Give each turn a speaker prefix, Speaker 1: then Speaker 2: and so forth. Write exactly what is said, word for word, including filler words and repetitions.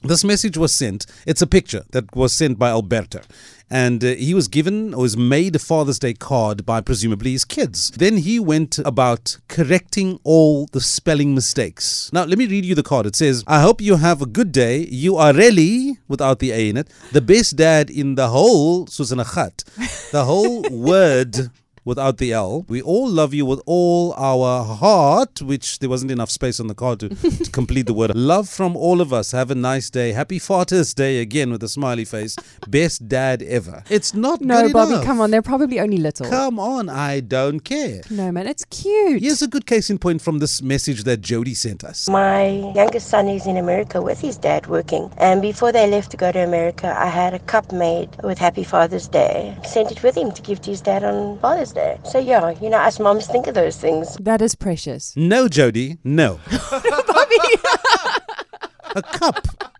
Speaker 1: This message was sent. It's a picture that was sent by Alberto. And uh, he was given or was made a Father's Day card by presumably his kids. Then he went about correcting all the spelling mistakes. Now, let me read you the card. It says, I hope you have a good day. You are really, without the A in it, the best dad in the whole, Susanachat, the whole word without the L. We all love you with all our heart, which there wasn't enough space on the card to, to complete the word. Love from all of us. Have a nice day. Happy Father's Day again with a smiley face. Best dad ever. It's not
Speaker 2: No,
Speaker 1: good
Speaker 2: Bobby,
Speaker 1: enough.
Speaker 2: come on. They're probably only little.
Speaker 1: Come on, I don't care.
Speaker 2: No, man, it's cute.
Speaker 1: Here's a good case in point from this message that Jody sent us.
Speaker 3: My youngest son is in America with his dad working, and before they left to go to America, I had a cup made with Happy Father's Day. Sent it with him to give to his dad on Father's Day. So yeah, you know, us moms think of those things.
Speaker 2: That is precious.
Speaker 1: No, Jody, no.
Speaker 2: Bobby.
Speaker 1: A cup.